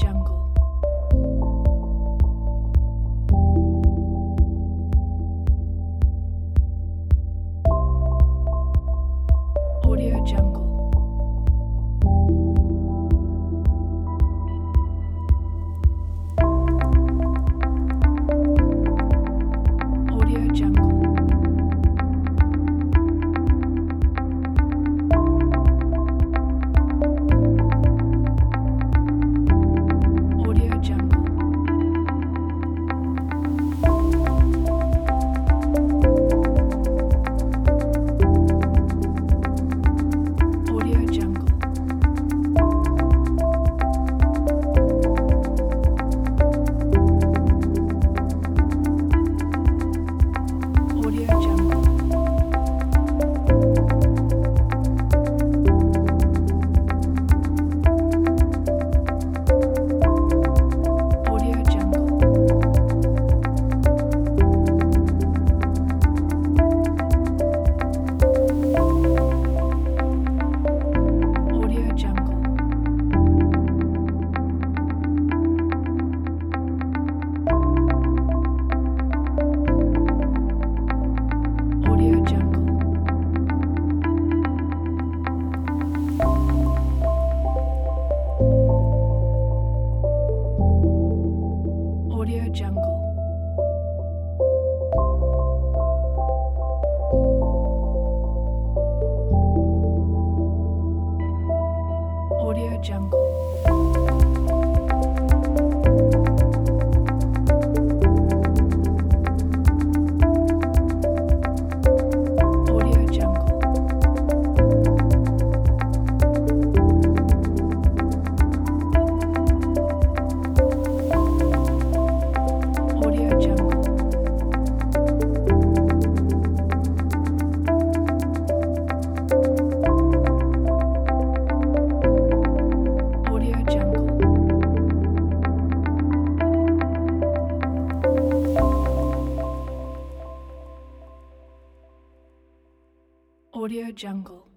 Jungle. Audio Jungle. Audio Jungle. Audio Jungle. Audio Jungle. Audio Jungle. Audio Jungle. Audio Jungle. Audio Jungle. Audio Jungle. Audio Jungle. Audio Jungle. Audio Jungle. Audio Jungle. Audio Jungle.